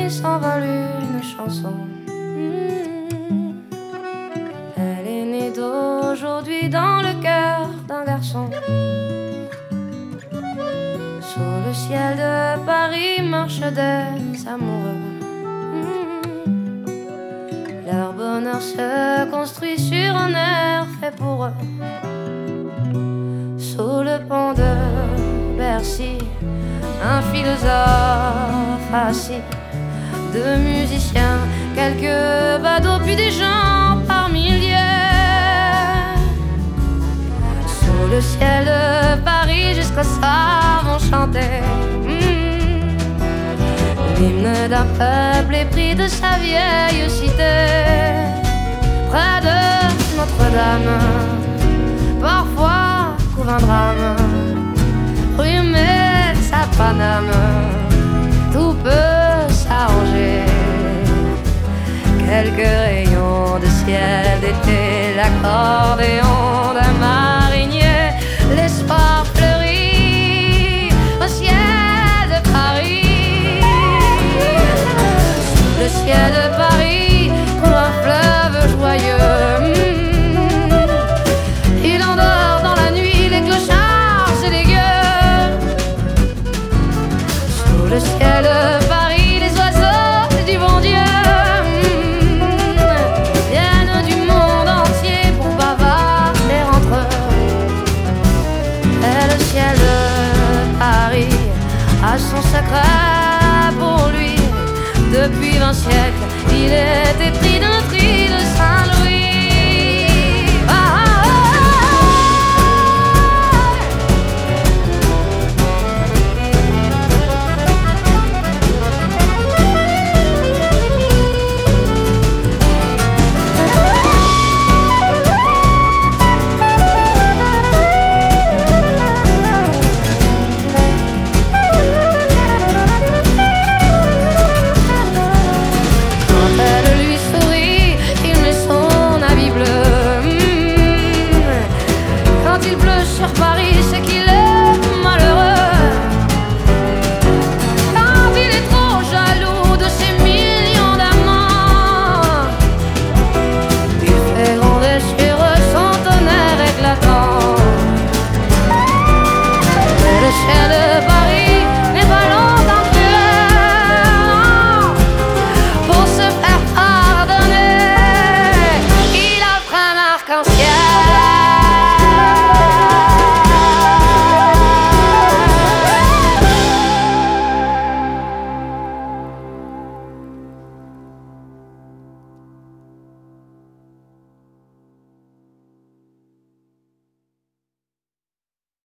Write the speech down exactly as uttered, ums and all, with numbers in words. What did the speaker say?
nuit s'envole une chanson. Mmh. Elle est née d'aujourd'hui dans le cœur d'un garçon. Sous le ciel de Paris marchent des amoureux. Mmh. Leur bonheur se construit sur un air fait pour eux. Sous le pont de Bercy, un philosophe assis, deux musiciens, quelques badauds, puis des gens par milliers. Sous le ciel de Paris, jusqu'au soir vont chanter mmh, l'hymne d'un peuple épris de sa vieille cité. Près de Notre-Dame, parfois couvre un drame, rue Metz à Paname, tout peut s'arranger. Quelques rayons de ciel d'été, l'accordéon d'un marinier, l'espoir fleurit au ciel de Paris. Sous le ciel de Paris coule un fleuve joyeux. Mmh. Il endort dans la nuit les clochards et les gueux. Sous le ciel de Paris, les oiseaux du bon Dieu a son secret pour lui. Depuis vingt siècles, il est épris d'un tri.